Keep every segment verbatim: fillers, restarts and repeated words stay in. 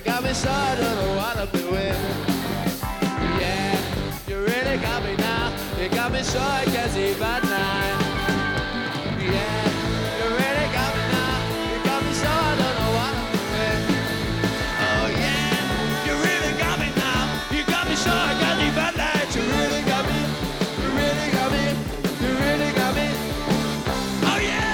You got me so I don't know what I'm doing. Yeah, you really got me now. You got me so I can't sleep at night. Yeah, you really got me now. You got me so I don't know what I'm doing. Oh yeah, you really got me now. You got me so I can't sleep at night. You really got me. You really got me. You really got me. Oh yeah.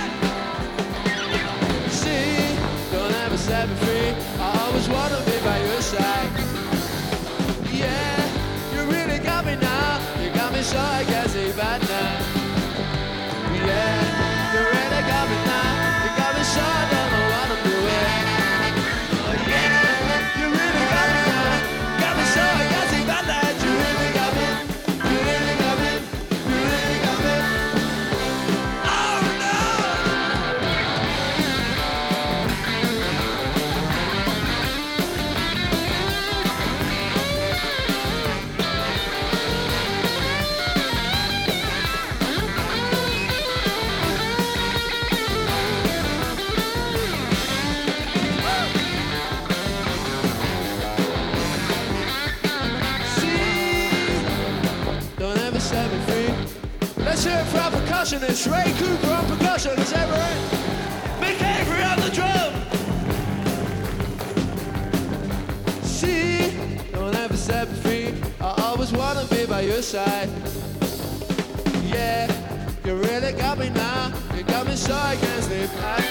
See, don't ever set me free. I always wanna be by your side. Yeah, you really got me now. You got me so I can't sleep at night. Yeah, you really got me now. You got me so I don't know what I'm doing. Oh yeah, you really got me now. Got me so I can't sleep at night. You really got me. You really got me. You really got me. Oh no! Don't ever set me free. Let's hear it for our percussionist, Ray Cooper on percussion. Is that right? Mick Avery on the drum. See, don't ever set me free. I always wanna be by your side. Yeah, you really got me now. You got me so I can't sleep at